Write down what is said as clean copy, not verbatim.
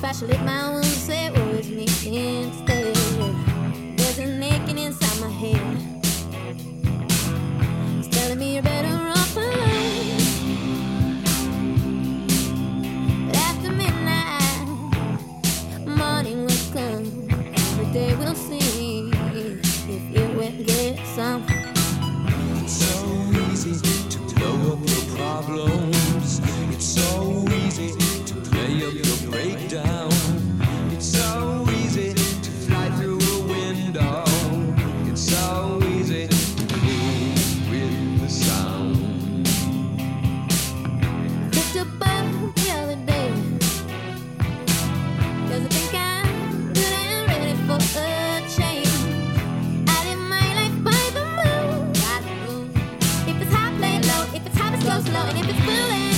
I should let my wounds say words me instead. There's an aching inside my head. It's telling me you're better off alone. But after midnight, morning will come. Every day we'll see if you will get some. It's so easy to blow up your problems. It's so easy to play up your breakdown. It's so easy to fly through a window. It's so easy to move with the sound. Picked up up the other day, 'cause I think I'm good and ready for a change. I live my life by the moon. If it's high, play it low. If it's high, it's slow, slow. And if it's feeling